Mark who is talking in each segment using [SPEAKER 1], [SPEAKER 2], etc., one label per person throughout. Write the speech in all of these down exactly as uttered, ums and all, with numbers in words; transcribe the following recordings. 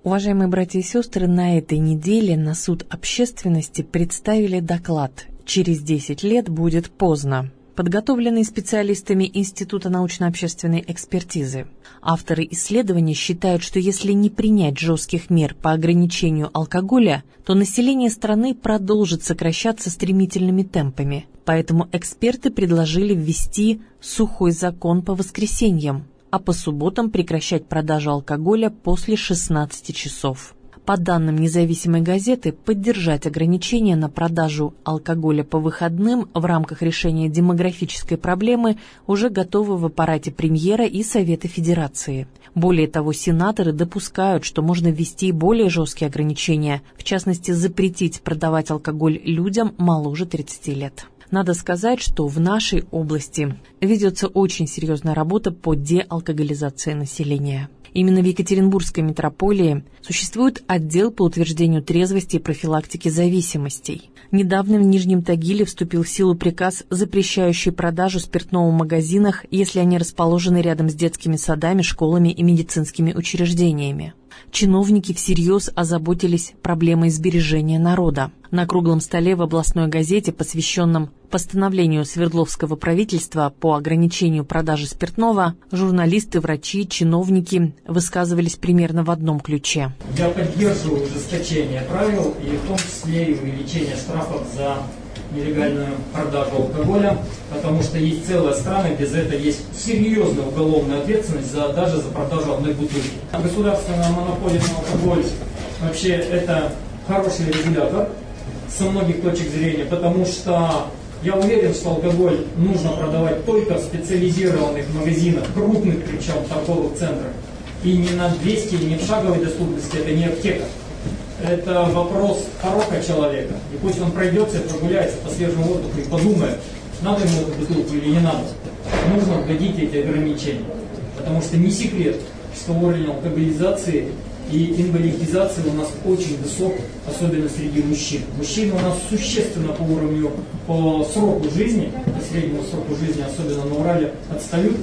[SPEAKER 1] Уважаемые братья и сестры, на этой неделе на суд общественности представили доклад «Через десять лет будет поздно», подготовленный специалистами Института научно-общественной экспертизы. Авторы исследования считают, что если не принять жестких мер по ограничению алкоголя, то население страны продолжит сокращаться стремительными темпами. Поэтому эксперты предложили ввести сухой закон по воскресеньям, а по субботам прекращать продажу алкоголя после шестнадцати часов. По данным независимой газеты, поддержать ограничения на продажу алкоголя по выходным в рамках решения демографической проблемы уже готовы в аппарате премьера и Совета Федерации. Более того, сенаторы допускают, что можно ввести более жесткие ограничения, в частности, запретить продавать алкоголь людям моложе тридцати лет. Надо сказать, что в нашей области ведется очень серьезная работа по деалкоголизации населения. Именно в Екатеринбургской метрополии существует отдел по утверждению трезвости и профилактике зависимостей. Недавно в Нижнем Тагиле вступил в силу приказ, запрещающий продажу спиртного в магазинах, если они расположены рядом с детскими садами, школами и медицинскими учреждениями. Чиновники всерьез озаботились проблемой сбережения народа. На круглом столе в областной газете, посвященном постановлению Свердловского правительства по ограничению продажи спиртного, журналисты, врачи, чиновники высказывались примерно в одном ключе.
[SPEAKER 2] Я поддерживаю ужесточение правил и в том числе и увеличение штрафов за нелегальную продажу алкоголя, потому что есть целые страны, где за это есть серьезная уголовная ответственность за, даже за продажу одной бутылки. Государственная монополия на алкоголь вообще это хороший регулятор со многих точек зрения, потому что я уверен, что алкоголь нужно продавать только в специализированных магазинах, крупных причем торговых центрах, и не на двести, не в шаговой доступности, это не аптека. Это вопрос порока человека. И пусть он пройдется и прогуляется по свежему воздуху и подумает, надо ему эту бутылку или не надо. Нужно вводить эти ограничения. Потому что не секрет, что уровень алкоголизации и инвалидизации у нас очень высок, особенно среди мужчин. Мужчины у нас существенно по уровню, по сроку жизни, по среднему сроку жизни, особенно на Урале, отстают.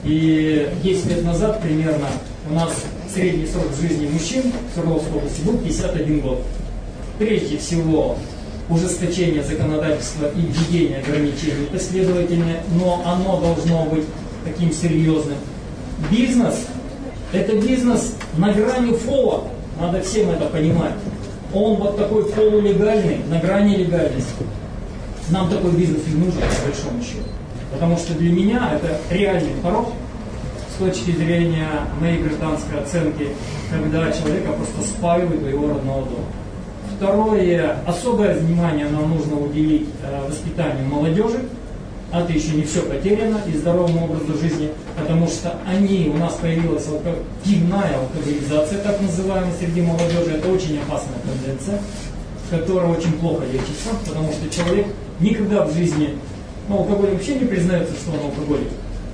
[SPEAKER 2] И десять лет назад примерно у нас средний срок жизни мужчин в Свердловской области был пятьдесят один год. Прежде всего, ужесточение законодательства и введение ограничений последовательное, но оно должно быть таким серьезным. Бизнес – это бизнес на грани фола, надо всем это понимать. Он вот такой полулегальный, на грани легальности. Нам такой бизнес не нужен, по большому счету. Потому что для меня это реальный порог с точки зрения моей гражданской оценки, когда человека просто спаивают у его родного дома. Второе, особое внимание нам нужно уделить э, воспитанию молодежи. А это еще не все потеряно и здоровому образу жизни, потому что они, у нас появилась алко... пивная алкоголизация, так называемая, среди молодежи. Это очень опасная тенденция, которая очень плохо лечится, потому что человек никогда в жизни, ну, алкоголь вообще не признается, что он алкоголик.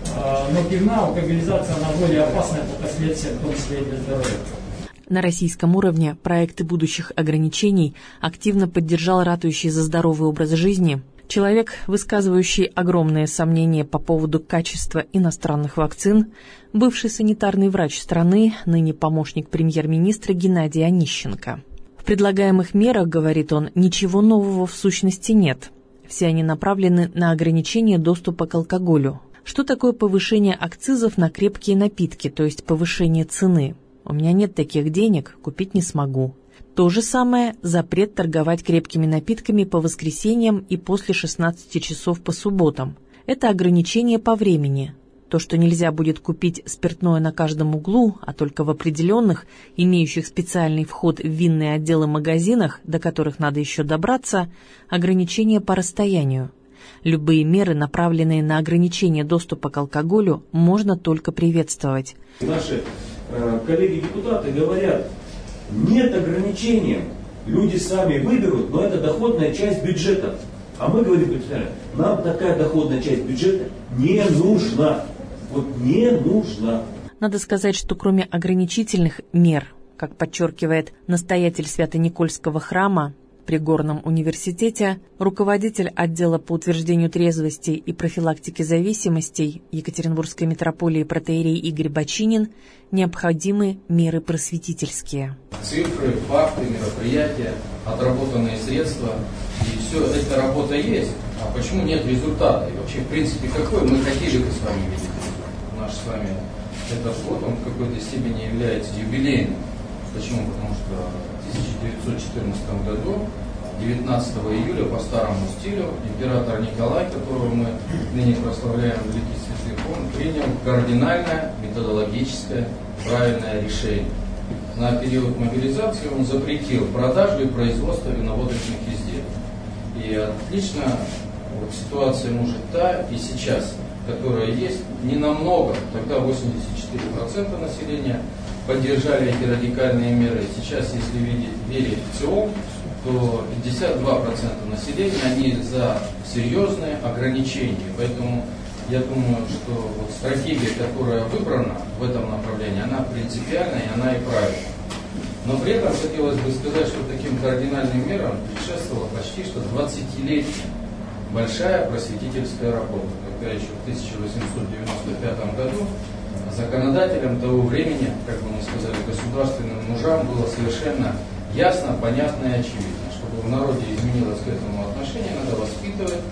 [SPEAKER 2] Но пивная алкоголизация, она более опасная по последствиям, в том числе и для здоровья.
[SPEAKER 1] На российском уровне проекты будущих ограничений активно поддержал ратующий за здоровый образ жизни человек, высказывающий огромные сомнения по поводу качества иностранных вакцин, бывший санитарный врач страны, ныне помощник премьер-министра Геннадий Онищенко. В предлагаемых мерах, говорит он, ничего нового в сущности нет. Все они направлены на ограничение доступа к алкоголю. Что такое повышение акцизов на крепкие напитки, то есть повышение цены? У меня нет таких денег, купить не смогу. То же самое запрет торговать крепкими напитками по воскресеньям и после шестнадцати часов по субботам. Это ограничение по времени. То, что нельзя будет купить спиртное на каждом углу, а только в определенных, имеющих специальный вход в винные отделы магазинах, до которых надо еще добраться, ограничение по расстоянию. Любые меры, направленные на ограничение доступа к алкоголю, можно только приветствовать.
[SPEAKER 3] Наши э, коллеги-депутаты говорят, нет ограничения, люди сами выберут, но это доходная часть бюджета. А мы говорим, нам такая доходная часть бюджета не нужна. Вот не нужна.
[SPEAKER 1] Надо сказать, что кроме ограничительных мер, как подчеркивает настоятель Свято-Никольского храма, при Горном университете, руководитель отдела по утверждению трезвости и профилактике зависимостей Екатеринбургской митрополии протоиерей Игорь Бочинин, необходимы меры просветительские.
[SPEAKER 4] Цифры, факты, мероприятия, отработанные средства, и все, эта работа есть. А почему нет результата? И вообще, в принципе, какой мы хотели бы с вами видеть результат? Наш с вами этот год, он в какой-то степени является юбилейным. Почему? Потому что в тысяча девятьсот четырнадцатом году, девятнадцатого июля, по старому стилю, император Николай, которого мы ныне прославляем, великий святых, он принял кардинальное, методологическое, правильное решение. На период мобилизации он запретил продажу и производство виноводочных изделий. И отлично вот, ситуация может та и сейчас, которая есть, не намного. Тогда восемьдесят четыре процента населения поддержали эти радикальные меры. Сейчас, если видеть, верить в ЦИОМ, то пятьдесят два процента населения, они за серьезные ограничения. Поэтому я думаю, что вот стратегия, которая выбрана в этом направлении, она принципиальная и она и правильная. Но при этом хотелось бы сказать, что таким кардинальным мерам предшествовала почти что двадцатилетняя большая просветительская работа, когда еще в тысяча восемьсот девяносто пятом году законодателям того времени, как бы мы сказали, государственным мужам было совершенно ясно, понятно и очевидно, чтобы в народе изменилось к этому отношение, надо воспитывать,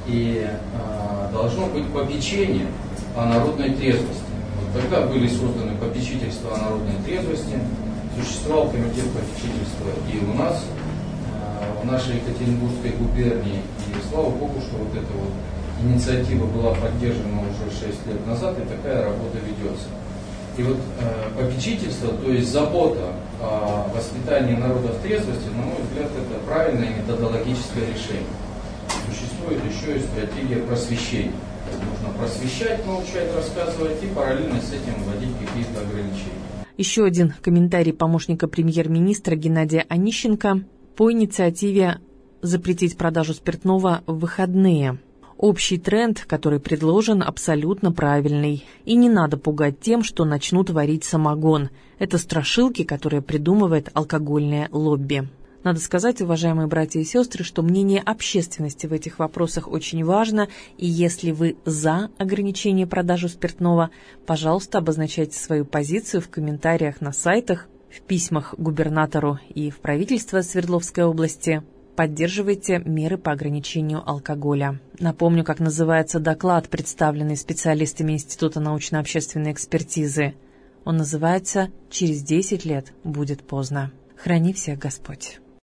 [SPEAKER 4] и э, должно быть попечение о народной трезвости. Вот тогда были созданы попечительства о народной трезвости, существовал комитет попечительства и у нас, э, в нашей Екатеринбургской губернии, и слава Богу, что вот эта вот инициатива была поддержана уже шесть лет назад, и такая работа ведется. И вот э, попечительство, то есть забота о воспитании народа в трезвости, на мой взгляд, это правильное методологическое решение. Существует еще и стратегия просвещения. Нужно просвещать, научать, рассказывать и параллельно с этим вводить какие-то ограничения.
[SPEAKER 1] Еще один комментарий помощника премьер-министра Геннадия Онищенко по инициативе запретить продажу спиртного в выходные. Общий тренд, который предложен, абсолютно правильный. И не надо пугать тем, что начнут варить самогон. Это страшилки, которые придумывает алкогольное лобби. Надо сказать, уважаемые братья и сестры, что мнение общественности в этих вопросах очень важно. И если вы за ограничение продажи спиртного, пожалуйста, обозначайте свою позицию в комментариях на сайтах, в письмах губернатору и в правительство Свердловской области. Поддерживайте меры по ограничению алкоголя. Напомню, как называется доклад, представленный специалистами Института научно-общественной экспертизы. Он называется «Через десять лет будет поздно». Храни всех Господь.